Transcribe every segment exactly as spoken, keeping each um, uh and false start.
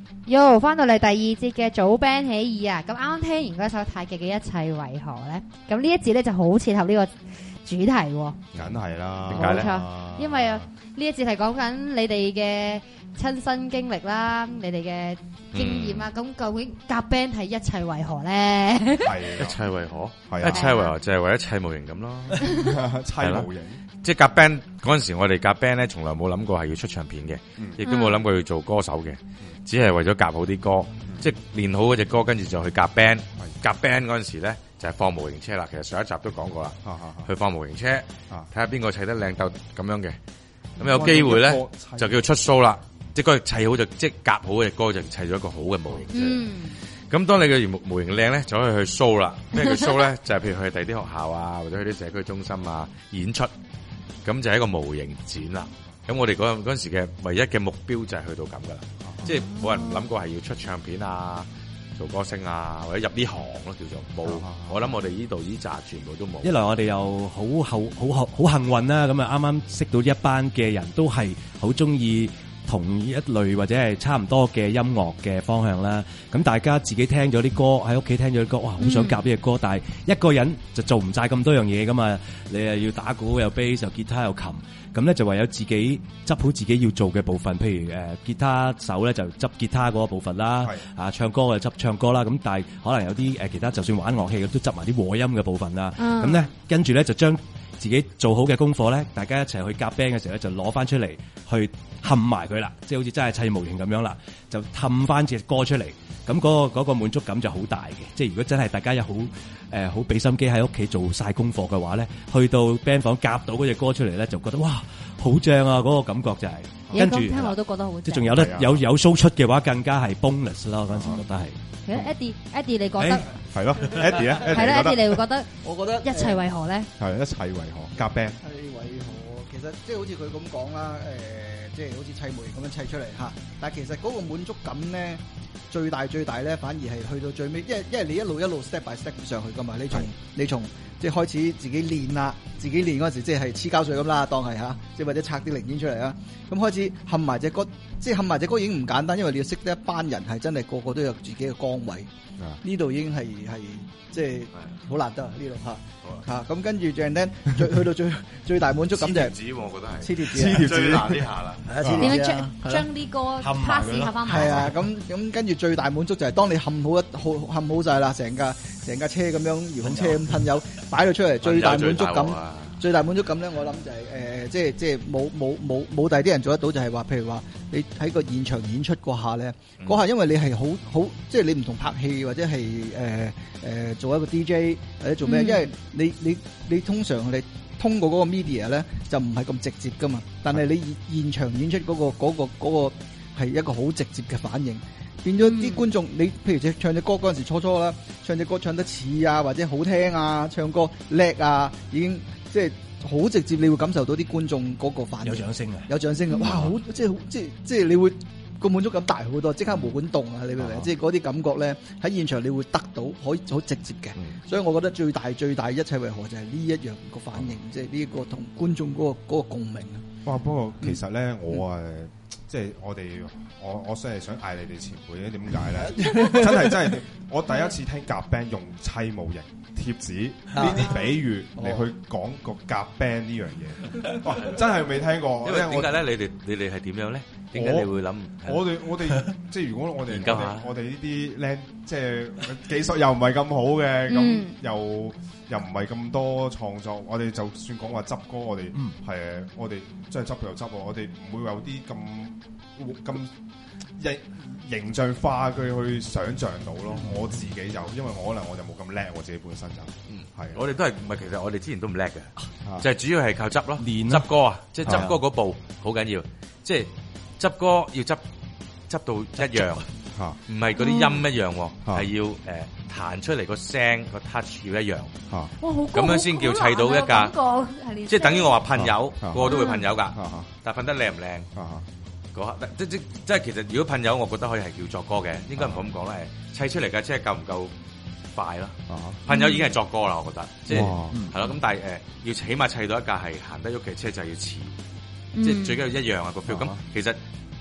Yo， 翻到嚟第二節嘅早 band 起義啊！咁啱啱聽完嗰首太極嘅一切為何咧？咁呢一節咧就好切合呢個主題喎。 梗係啦， 點解咧？冇錯，因為呢一節係講緊你哋嘅親身經歷啦，你哋嘅經驗啦。咁、嗯、究竟夾 band 係一切為何咧？ 係一切為何？ 係啊， 一切為何就係為一切無形咁咯。 砌無形。 即係夾 band 嗰陣時，我哋夾 band 咧，從來冇諗過係要出唱片嘅，亦都冇諗過要做歌手嘅，嗯、只係為咗夾好啲歌，嗯、即係練好嗰隻歌，跟住就去夾 band。夾 band 嗰陣時咧，就係、是、放模型車啦。其實上一集都講過啦，啊啊啊、去放模型車，睇下邊個砌得靚鬥咁樣嘅。咁有機會咧，就叫出 show 啦。即係嗰砌好就即係夾好嘅歌，就砌咗一個好嘅模型車。咁、嗯、當你嘅模模型靚咧，就可以去 show 啦。咩叫 show 咧？就係譬如去第啲學校啊，或者去啲社區中心啊演出。咁就係一個模型展啦。咁我哋嗰嗰陣時嘅唯一嘅目標就係去到咁噶啦，即係冇人諗過係要出唱片啊、做歌星啊，或者入呢行咯，叫做冇。我諗我哋呢度呢紮全部都冇。 一來我哋又好好好好幸運啦，咁啊啱啱識到一班嘅人都係好中意同一類或者係差唔多嘅音樂嘅方向啦，咁大家自己聽咗啲歌喺屋企聽咗啲歌，哇，好想夾呢隻歌，嗯、但係一個人就做唔晒咁多樣嘢噶嘛，你又要打鼓又 bass 又吉他又琴，咁咧就唯有自己執好自己要做嘅部分，譬如誒、呃、吉他手咧就執吉他嗰個部分啦，啊唱歌就執唱歌啦，咁但係可能有啲誒、呃、其他就算玩樂器都執埋啲和音嘅部分啦，咁咧、嗯、跟住咧就將自己做好嘅功課咧，大家一齊去夾 band 嘅時候咧，就攞翻出嚟去冚埋佢啦，即係好似真係砌模型咁樣啦，就冚翻隻歌出嚟，咁嗰、嗰個嗰、嗰個滿足感就好大嘅。即係如果真係大家有好誒好俾心機喺屋企做晒功課嘅話咧，去到 band 房夾到嗰隻歌出嚟咧，就覺得哇好正啊！嗰、嗰個感覺就係、是、跟住聽我都覺得好正， 即係仲有得有有 show 出嘅話，更加係 bonus 啦。嗰陣時覺得係。 其實 Eddie Eddie 你覺得係咯 Eddie 咧係啦 Eddie 你會覺得我覺得一切為何咧？ 係一切為何夾 band？ 一切為何？其實即係好似佢咁講啦，誒，即係好似砌模型咁樣砌出嚟嚇。但係其實嗰個滿足感咧，最大最大咧，反而係去到最尾，因為因為你一路一路 step by step 上去噶嘛。你從你從即係開始自己練啦，自己練嗰陣時即係黐膠水咁啦，當係嚇，即係或者拆啲零件出嚟啦。咁開始冚埋隻歌，即係冚埋隻歌已經唔簡單，因為你要識得一班人係真係個個都有自己嘅崗位。呢度已經係係即係好難得啊！呢度嚇嚇咁跟住最咧，最去到最最大滿足感就係黐貼紙，我覺得係黐貼紙， 黐貼紙最難呢下啦。 點樣將將啲歌 pass 下翻埋？ 係啊，咁咁跟住最大滿足就係當你冚好一好冚好晒啦，成架成架車咁樣遙控車咁噴油擺到出嚟，最大滿足感。最大滿足感咧，我諗就係、是、誒、呃，即係即係冇冇冇冇第啲人做得到，就係話，譬如話你喺個現場演出嗰下咧，嗰、嗯、下因為你係好好，即係你唔同拍戲或者係誒誒做一個 D J 或者做咩，嗯、因為你你你通常你通過嗰個 media 咧就唔係咁直接噶嘛，但係你現場演出嗰、嗰個嗰、嗰個嗰、嗰個係一個好直接嘅反應，變咗啲觀眾，你譬如只唱隻歌嗰陣時初初啦，唱隻歌唱得似啊，或者好聽啊，唱歌叻啊，已經。即係好直接，你會感受到啲觀眾嗰個反應， 有掌聲啊！ 有掌聲啊！哇，好即係即係即係你會個滿足感大好多，即刻毛管動啊！你明唔明？即係嗰啲感覺咧，喺現場你會得到，可以好直接嘅。嗯、所以我覺得最大最大一切為何就係呢一樣個反應，即係呢一個同觀眾嗰、嗰個嗰個共鳴啊！ 哇！不過其實咧，嗯、我誒即係我哋我我真係想嗌你哋前輩咧，點解咧？真係真係，我第一次聽夾 band 用砌模型。貼紙呢啲比喻嚟去講個夾 band 呢樣嘢，哇！真係未聽過。 因為點解咧？你哋你哋係點樣咧？點解你會諗？ 我哋我哋即係如果我哋研究下， 我哋呢啲僆即係技術又唔係咁好嘅，咁、嗯、又又唔係咁多創作。我哋就算講話執歌，我哋係、嗯、我哋真係執又執喎。我哋唔會有啲咁咁形形象化佢去想像到咯。嗯、我自己就因為我可能我就冇咁叻，我自己本身就嗯係。我哋都係唔係？其實我哋之前都唔叻嘅，啊、就係主要係靠執咯，練執歌啊，即係執歌嗰步好緊要，即係執歌要執執到一樣，唔係嗰啲音一樣，係、啊、要誒彈、呃、出嚟個聲個 touch 要一樣，啊、哇好咁樣先叫砌到一架，即係等於我話噴油，啊、個個都會噴油㗎，啊、但係噴得靚唔靚？嗰刻即即即係其實如果噴油，我覺得可以係叫作歌嘅，應該唔好咁講啦。砌出嚟嘅即係夠唔夠快咯？噴油已經係作歌啦，我覺得，即係係咯。咁但係誒，要起碼砌到一架係行得喐嘅車，就係要似，即係最緊要一樣啊個 feel。咁其實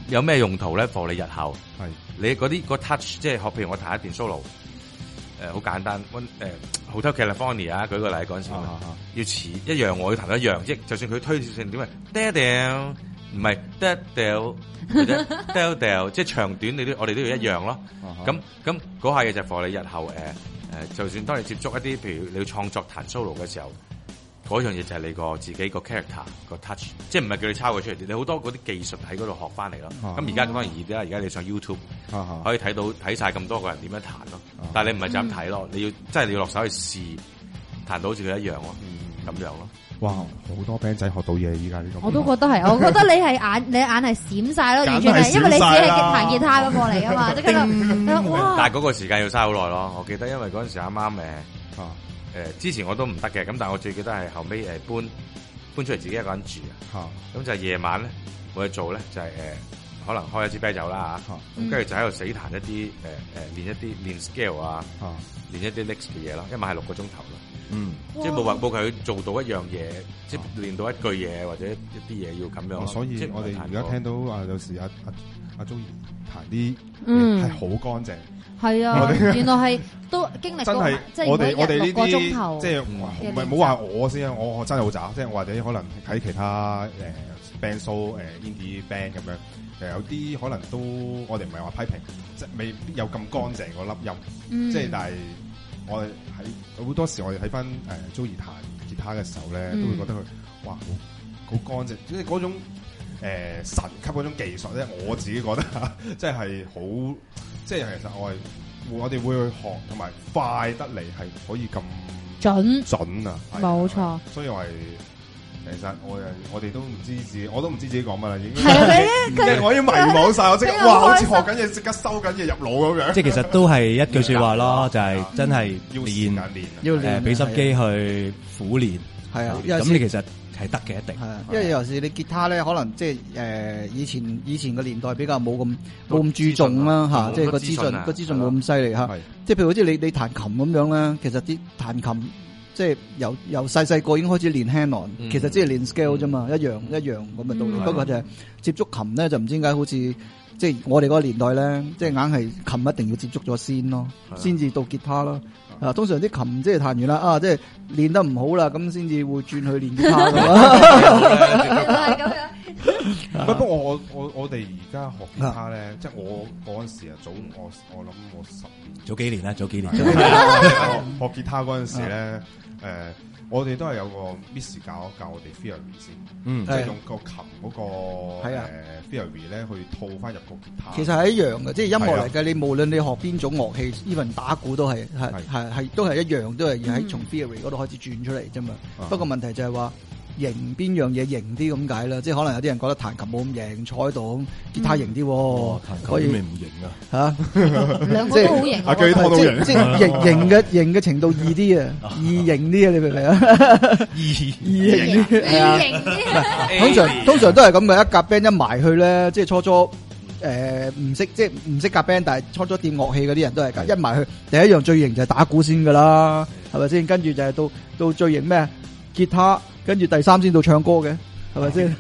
有咩用途咧？for 你日後係你嗰啲個 touch， 即係學譬如我彈一段 solo， 誒好簡單，溫誒 Hotel California 啊，舉個例嗰陣時，要似一樣，我要彈一樣，即係就算佢推成點啊，掉掉唔係掉掉或者掉掉，即係長短你都我哋都要一樣咯。咁咁嗰下嘢就 for 你日後誒誒，就算當你接觸一啲譬如你要創作彈 solo 嘅時候。嗰樣嘢就係你個自己個 character 個 touch， 即係唔係叫你抄佢出嚟，你好多嗰啲技術喺嗰度學翻嚟咯。咁而家當然易啲啦，而家你上 YouTube 可以睇到睇晒咁多個人點樣彈咯。但係你唔係就咁睇咯，你要真係你要落手去試彈到好似佢一樣咯，咁樣咯。 哇！好多 band 仔學到嘢，依家呢個我都覺得係，我覺得你係眼你眼係閃晒咯，完全係因為你只係彈吉他嗰個嚟噶嘛，即係哇！ 但係嗰個時間要嘥好耐咯，我記得因為嗰陣時啱啱誒。誒之前我都唔得嘅，咁但係我最記得係後尾誒搬搬出嚟自己一個人住啊，咁就係夜晚咧冇嘢做咧，就係誒可能開一支啤酒啦嚇，咁跟住就喺度死彈一啲誒誒練一啲練 scale 啊，練一啲 licks 嘅嘢咯，一晚係六個鐘頭咯，嗯，即係冇話冇佢做到一樣嘢，即係練到一句嘢或者一啲嘢要咁樣。 所以我哋而家聽到啊有時阿阿阿 Joey 彈啲係好乾淨。 係啊，原來係都經歷過，即係我哋我哋呢啲即係唔係冇話我先啊，我真係好渣，即係或者可能睇其他誒 band show 誒 indie band 咁樣，誒有啲可能都我哋唔係話批評，即係未必有咁乾淨個粒音，即係但係我哋喺好多時我哋睇翻誒 Joey 彈吉他嘅時候咧，都會覺得佢哇好好乾淨，即係嗰種誒神級嗰種技術咧，我自己覺得即係好。即係其實我係我哋會去學，同埋快得嚟係可以咁準準啊！ 冇錯， 所以我係其實我我哋都唔知自己，我都唔知自己講乜啦，已經係啊！ 即係我已經迷惘晒，我即刻哇，好似學緊嘢，即刻收緊嘢入腦咁樣。 即係其實都係一句説話咯，就係真係要練練， 要練， 俾心機去苦練。 係啊， 咁你其實係得嘅，一定。係啊， 因為有時你吉他咧，可能即係誒以前以前個年代比較冇咁冇咁注重啦嚇，即係個資訊個資訊冇咁犀利嚇。即係譬如好似你你彈琴咁樣咧，其實啲彈琴即係由由細細個已經開始練 hand on，其實即係練 scale 啫嘛，一樣一樣咁嘅道理。不過就係接觸琴咧，就唔知點解好似即係我哋嗰個年代咧，即係硬係琴一定要接觸咗先咯，先至到吉他咯。啊，通常啲琴即係彈完啦，啊，即係練得唔好啦，咁先至會轉去練吉他噶嘛。 係咁樣。 不過我我我哋而家學吉他咧，即係我嗰陣時啊，早我我諗我十年早幾年啦，早幾年。 學吉他嗰陣時咧，誒，我哋都係有個 Miss 教教我哋 theory 先，嗯，即係用個琴嗰個誒 theory 咧去套翻入個吉他。 其實係一樣嘅，即係音樂嚟嘅。你無論你學邊種樂器，even打鼓都係係係係都係一樣，都係要喺從 theory 嗰度開始轉出嚟啫嘛。不過問題就係話型邊樣嘢型啲咁解啦，即係可能有啲人覺得彈琴冇咁型，坐喺度吉他型啲，可以咩唔型啊？ 嚇， 兩個都好型， 阿基拖到型， 即係型型嘅型嘅程度易啲啊，易型啲啊，你明唔明啊？易易型啲，係啊。通常通常都係咁嘅，一夾 band 一埋去咧，即係初初誒唔識即係唔識夾 band，但係初初掂樂器嗰啲人都係㗎，一埋去第一樣最型就係打鼓先㗎啦，係咪先？跟住就係到到最型咩？吉他。跟住第三先到唱歌嘅，係咪先？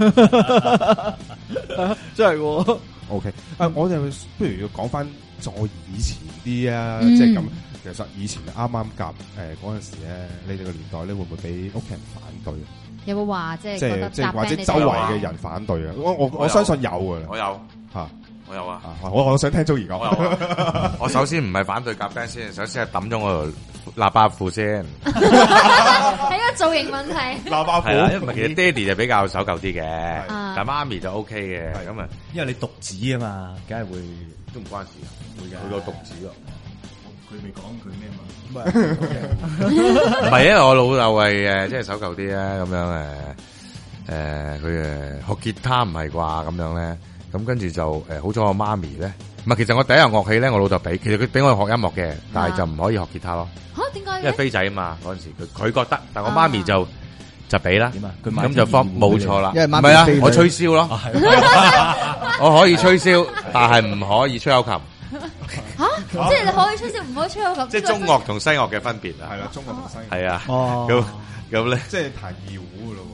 真係喎。 O K，啊，我哋不如要講翻再以前啲啊，即係咁。其實以前啱啱夾誒嗰陣時咧，你哋個年代咧會唔會俾屋企人反對？ 有冇話即係即係即係或者周圍嘅人反對啊？我我我相信有㗎。 我有嚇。 我有啊， 我我想聽 Joey 講。 我首先唔係反對夾 band 先，首先係抌咗我條喇叭褲先。 係一個造型問題。 喇叭褲係啦，因為其實爹哋就比較守舊啲嘅，但媽咪就 OK 嘅。咁啊， 因為你獨子啊嘛，梗係會都唔關事，會嘅。佢個獨子咯， 佢未講佢咩嘛？ 唔係，因為我老豆係誒，即係守舊啲啊，咁樣誒誒，佢誒學吉他唔係啩咁樣咧。咁跟住就誒，好彩我媽咪咧，唔係，其實我第一樣樂器咧，我老豆俾，其實佢俾我學音樂嘅，但係就唔可以學吉他咯。 嚇，點解？ 因為飛仔啊嘛，嗰陣時佢佢覺得，但我媽咪就就俾啦。 點啊？ 咁就方冇錯啦。 因為媽唔係啊， 咪我吹簫咯。我可以吹簫，但係唔可以吹口琴。 嚇！即係你可以吹簫，唔可以吹口琴。 即係中樂同西樂嘅分別啊。 係啦，中樂同西樂。 係啊。 哦。 咁咁咧， 即係彈二胡噶咯喎，嗰陣。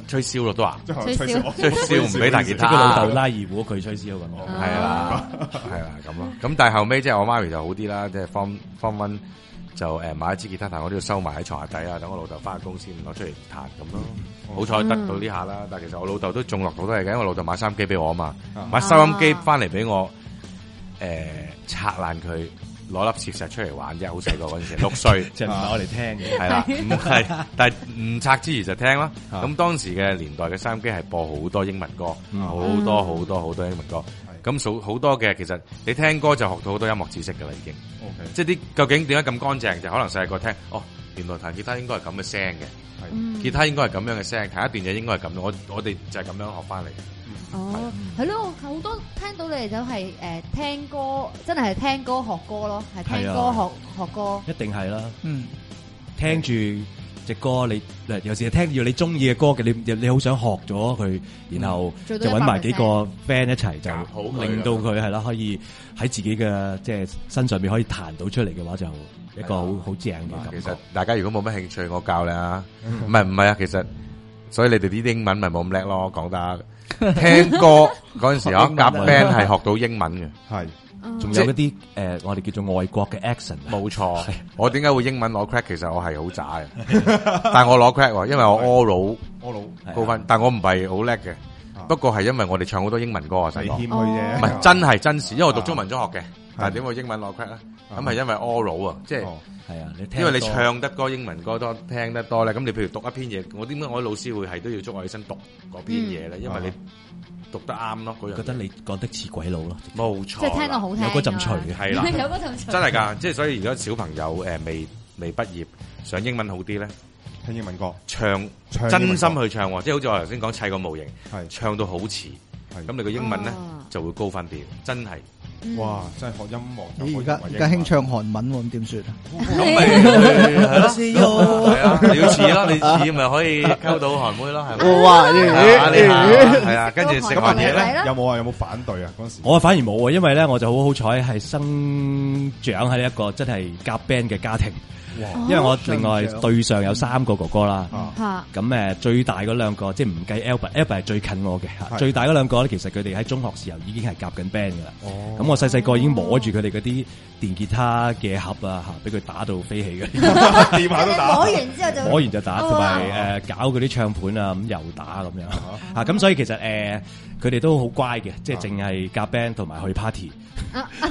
吹簫咯都話， 吹簫吹簫唔俾彈吉他。 個老豆拉二胡，佢吹簫咁。 係啦，係啦咁咯。咁但係後尾即係我媽咪就好啲啦，即係 form form one就誒買一支吉他彈，我都要收埋喺床下底啊，等我老豆翻工先攞出嚟彈咁咯。好彩得到呢下啦，但係其實我老豆都中落好多嘢嘅，因為我老豆買收音機俾我啊嘛，買收音機翻嚟俾我，誒拆爛佢。攞粒磁石出嚟玩啫，好細個嗰陣時，六歲， 即係唔係我哋聽嘅， 係啦，唔係，但係唔拆之餘就聽啦。咁當時嘅年代嘅收音機係播好多英文歌，好多好多好多英文歌。咁數好多嘅，其實你聽歌就學到好多音樂知識㗎啦，已經。即係啲究竟點解咁乾淨？就可能細個聽，哦，原來彈吉他應該係咁嘅聲嘅，吉他應該係咁樣嘅聲，彈一段嘢應該係咁。我我哋就係咁樣學翻嚟。 哦，係咯，好多聽到你哋就係誒聽歌，真係係聽歌學歌咯，係聽歌學學歌， 一定係啦。 嗯， 聽住隻歌，你有時係聽住你中意嘅歌嘅，你你好想學咗佢，然後就揾埋幾個 friend 一齊，就令到佢係啦，可以喺自己嘅即係身上邊可以彈到出嚟嘅話，就一個好好正嘅感覺。 其實大家如果冇乜興趣，我教你啊，唔係唔係啊，其實所以你哋啲英文咪冇咁叻咯，講得。聽歌嗰陣時啊，夾 band 係學到英文嘅， 係， 仲有一啲誒，我哋叫做外國嘅 accent。 冇錯，我點解會英文攞 crack？其實我係好渣嘅，但係我攞 crack 喎，因為我 oral oral 高分，但係我唔係好叻嘅。不過係因為我哋唱好多英文歌啊，細個謙虛啫， 唔係真係真事，因為我讀中文中學嘅，但係點會英文攞 crack 咧？咁係因為 oral 啊，即係。 係啊，你聽因為你唱得多英文歌多，聽得多咧，咁你譬如讀一篇嘢，我點解我啲老師會係都要捉我起身讀嗰篇嘢咧？因為你讀得啱咯，嗰樣。覺得你講得似鬼佬咯， 冇錯。 即係聽到好聽， 有嗰陣除嘅， 係啦， 有嗰陣除。 真係㗎，即係所以而家小朋友誒未未畢業，上英文好啲咧， 聽英文歌， 唱真心去唱喎，即係好似我頭先講砌個模型，係唱到好似，咁你個英文咧就會高分啲，真係。 哇！真係學音樂， 你而家而家興唱韓文喎，咁點算啊？ 咁咪係咯，係啊，你要似咯，你似咪可以溝到韓妹咯，係咪？ 哇！ 係啊，跟住食韓嘢咧， 有冇啊？有冇反對啊？嗰陣時我反而冇啊，因為咧我就好好彩係生長喺一個真係夾 band 嘅家庭。因為我另外對上有三個哥哥啦，咁誒最大嗰兩個即係唔計 Albert，Albert 係最近我嘅，最大嗰兩個咧其實佢哋喺中學時候已經係夾緊 band 噶啦，咁我細細個已經摸住佢哋嗰啲電吉他嘅盒啊嚇，俾佢打到飛起嘅， 掂下都打， 摸完之後就摸完就打，同埋誒搞嗰啲唱盤啊咁又打咁樣嚇，咁所以其實誒佢哋都好乖嘅，即係淨係夾 band 同埋去 party。 去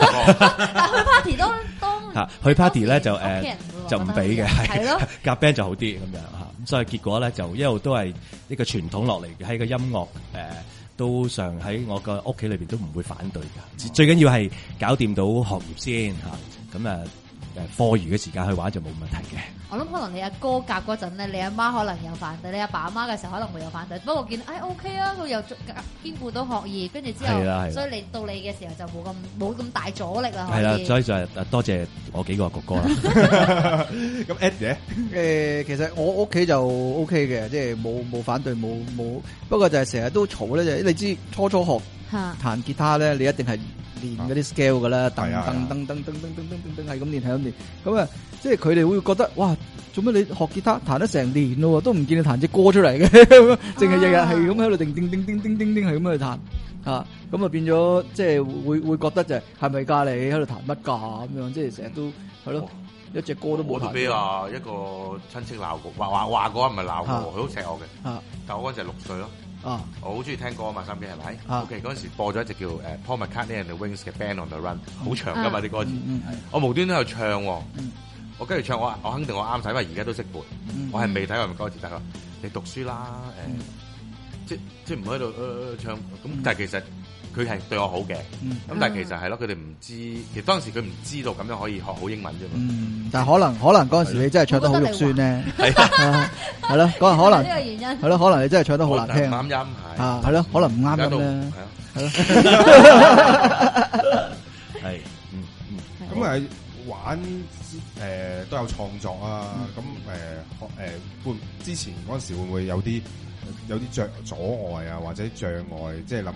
party 都都嚇去 party 咧就誒就唔俾嘅，係咯夾 band 就好啲咁樣嚇，咁所以結果咧就一路都係一個傳統落嚟嘅，喺個音樂誒都常喺我個屋企裏邊都唔會反對㗎，最緊要係搞掂到學業先嚇，咁啊誒課餘嘅時間去玩就冇問題嘅。 我諗可能你阿哥夾嗰陣咧，你阿媽可能有反對，你阿爸阿媽嘅時候可能會有反對。不過見哎 OK 啊，佢又兼顧到學業，跟住之後，所以你到你嘅時候就冇咁冇咁大阻力啦。 係啦，所以就係多謝我幾個哥哥啦。 咁 Ed 嘅誒，其實我屋企就 OK 嘅，即係冇冇反對，冇冇。不過就係成日都嘈咧，就你知初初學彈吉他咧，你一定係練嗰啲 scale 噶啦，噔噔噔噔噔噔噔噔噔係咁練係咁練。咁啊，即係佢哋會覺得哇，做咩你學吉他彈得成年咯，都唔見你彈隻歌出嚟嘅，淨係日日係咁喺度叮叮叮叮叮叮叮係咁去彈啊，咁啊變咗即係會會覺得就係係咪㗎你喺度彈乜㗎咁樣，即係成日都係咯，一隻歌都冇彈。 我俾啊一個親戚鬧過，話話話過唔係鬧過，佢好錫我嘅，但我嗰陣係六歲咯。啊！我好中意聽歌啊嘛，三機係咪 ？OK 嗰陣時播咗一隻叫誒 Paul McCartney and the Wings 嘅 Band on the Run， 好長噶嘛啲歌詞。我無端端喺度唱，我跟住唱，我我肯定我啱晒，因為而家都識背。我係未睇過歌詞得咯。你讀書啦，誒，即即唔喺度唱咁，但係其實佢係對我好嘅。咁但係其實係咯，佢哋唔知，其實當時佢唔知道咁樣可以學好英文啫嘛。 但係可能可能嗰陣時你真係唱得好肉酸咧，係係咯，嗰陣可能呢個原因係咯，可能你真係唱得好難聽， 啱音係啊，係咯，可能唔啱音咧，係咯， 係，嗯嗯， 咁啊玩誒都有創作啊，咁誒誒會之前嗰陣時會唔會有啲有啲障阻礙啊，或者障礙，即係諗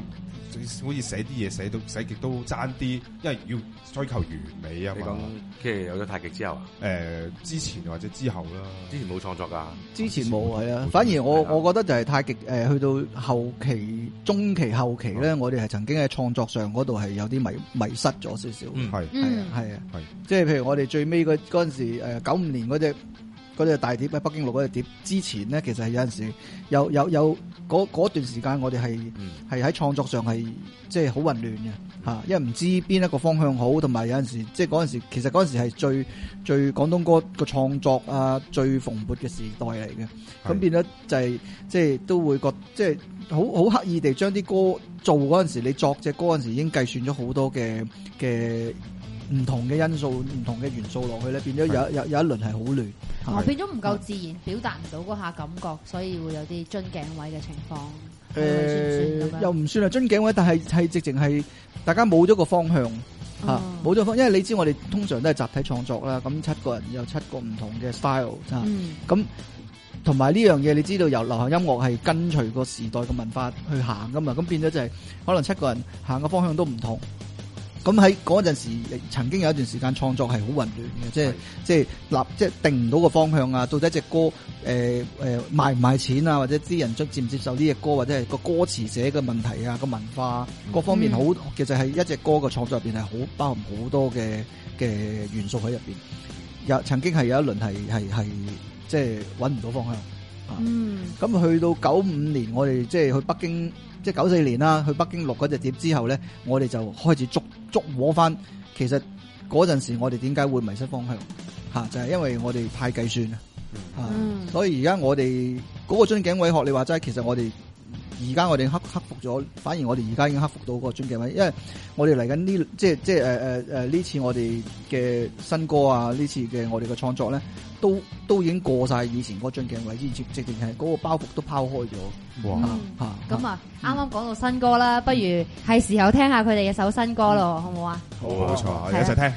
好似寫啲嘢寫到寫極都爭啲，因為要追求完美啊嘛。 你講即係有咗太極之後啊？ 誒、呃，之前或者之後啦。 之前冇創作㗎。 之前冇係啊，反而我我覺得就係太極誒、呃，去到後期、中期、後期咧，嗯、我哋係曾經喺創作上嗰度係有啲迷迷失咗少少。 嗯，係係啊係啊係。即係譬如我哋最尾嗰嗰陣時誒九五年嗰隻。嗰隻大碟喺北京錄嗰隻碟之前咧，其實係有陣時有有有嗰段時間，我哋係係喺創作上係即係好混亂嘅嚇，因為唔知邊一個方向好，同埋有陣時即係嗰陣時，其實嗰陣時係最最廣東歌個創作啊最蓬勃嘅時代嚟嘅，咁變咗就係即係都會覺即係好好刻意地將啲歌做嗰陣時，你作隻歌嗰陣時已經計算咗好多嘅嘅。唔同嘅因素、唔同嘅元素落去咧，變咗有有有一輪係好亂， 哦，變咗唔夠自然，表達唔到嗰下感覺，所以會有啲樽頸位嘅情況。誒、呃， 又唔算係樽頸位，但係係直情係大家冇咗個方向嚇，冇咗方，因為你知我哋通常都係集體創作啦，咁七個人有七個唔同嘅 style 嚇、嗯，咁同埋呢樣嘢，你知道由流行音樂係跟隨個時代嘅文化去行噶嘛，咁變咗就係、是、可能七個人行嘅方向都唔同。咁喺嗰陣時，曾經有一段時間創作係好混亂嘅，即係即係立即係定唔到個方向啊！到底隻歌誒誒、呃、賣唔賣錢啊？或者啲人接唔接受呢隻歌，或者係個歌詞寫嘅問題啊，個文化各方面好，嗯、其實係一隻歌嘅創作入邊係好包含好多嘅嘅元素喺入邊。有曾經係有一輪係係係即係揾唔到方向。嗯，咁去到九五年，我哋即係去北京，即係九四年啦，去北京錄嗰隻碟之後咧，我哋就開始捉捉摸翻，其實嗰陣時我哋點解會迷失方向？吓、啊，就係、是、因為我哋太計算啦，吓、嗯啊，所以而家我哋嗰個樽頸位，學你話齋，其實我哋而家我哋克克服咗，反而我哋而家已經克服到嗰個樽頸位，因為我哋嚟緊呢，即係即係誒誒誒呢次我哋嘅新歌啊，呢次嘅我哋嘅創作咧。都都已經過晒以前嗰樽頸位，直直情係嗰個包袱都拋開咗。哇！ 嚇咁啊，啱啱講到新歌啦，不如係時候聽下佢哋嘅首新歌咯，好唔好啊？ 好，冇錯，我哋一齊聽。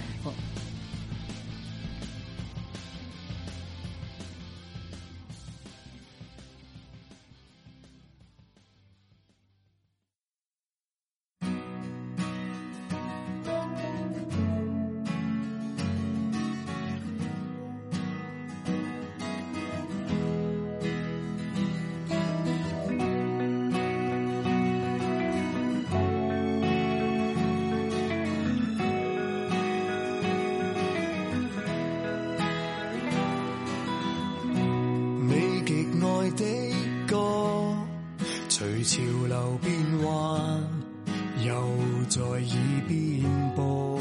隨潮流變幻，又在耳邊播。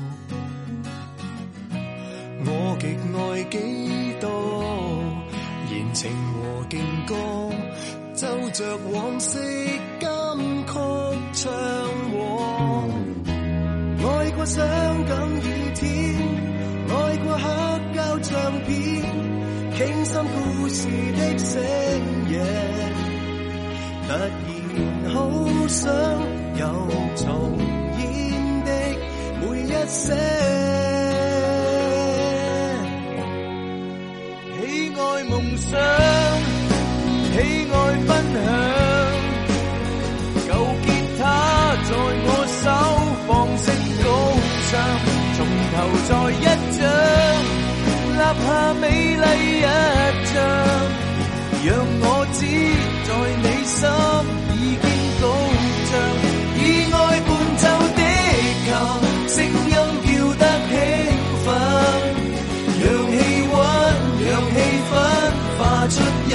我極愛幾多言情和勁歌，奏着往昔金曲唱和。愛過傷感雨天，愛過黑膠唱片，傾心故事的聲野。突然好想有重演的每一些，喜愛夢想，喜愛分享，舊吉他在我手放聲高唱，從頭再一張，立下美麗一張。讓我知在你心已經高漲，以愛伴奏的琴，聲音叫得興奮，讓氣溫，讓氣氛化出一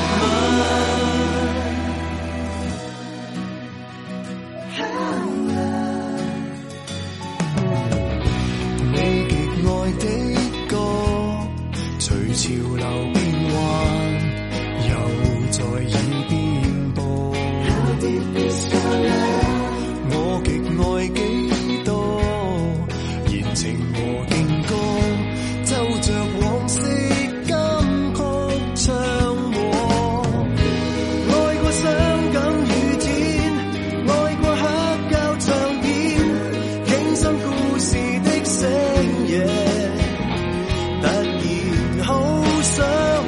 吻。你極愛的歌，隨潮流變幻。在耳邊播，我極愛幾多言情和勁歌，奏着往昔金曲唱和。愛過傷感雨天，愛過黑膠唱片，傾心故事的聲野，突然好想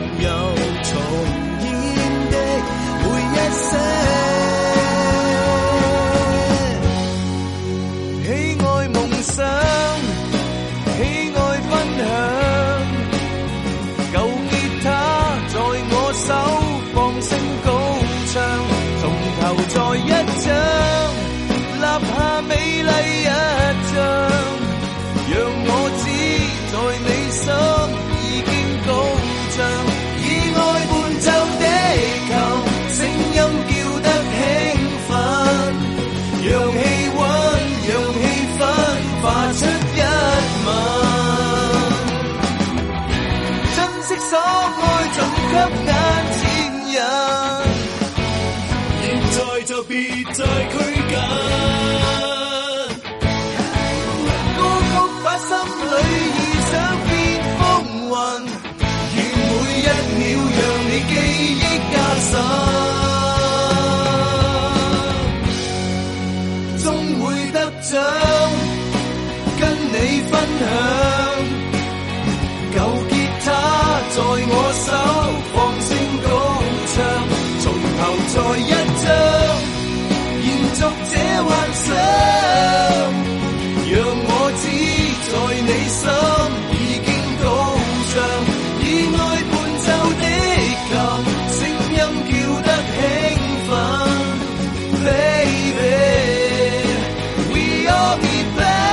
想，喜愛分享。舊吉他在我手，放聲高唱，從頭再一張，立下美麗一張，讓我知在你心已經高漲。以愛伴奏的琴，聲音叫得興奮，讓氣溫，讓氣氛化出一吻。珍惜所愛，總給眼前人。現在就別再拘謹，歌曲把心裏意想變風雲，願每一秒讓你記憶加深，終會得獎，跟你分享。舊吉他在我手，放聲高唱，從頭再一張，延續這幻想，讓我知在你心已經高漲。以愛伴奏的琴，聲音叫得興奮 ，Baby， We all be back。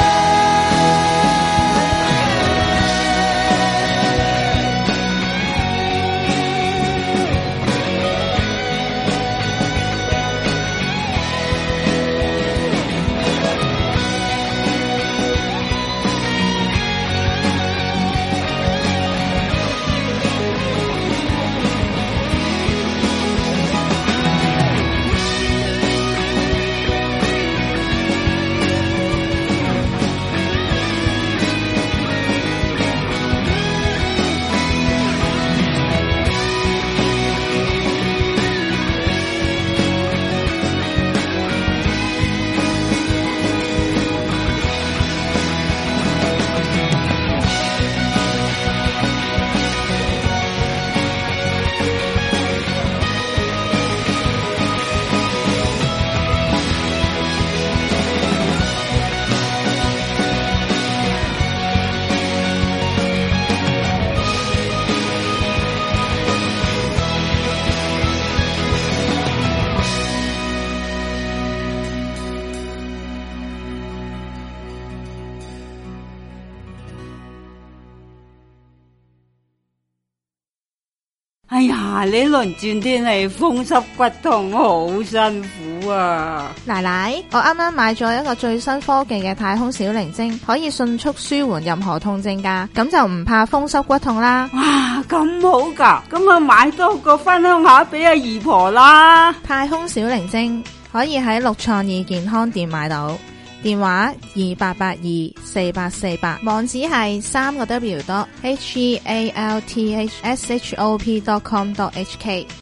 哎呀，呢輪轉天氣風濕骨痛好辛苦啊！ 奶奶，我啱啱買咗一個最新科技嘅太空小靈精，可以迅速舒緩任何痛症噶，咁就唔怕風濕骨痛啦。 哇，咁好噶，咁啊買多個分享下俾阿姨婆啦。 太空小靈精可以喺六創意健康店買到。電話二八八二四八四八，網址係三個 W dot H E A L T H S H O P dot com dot H K。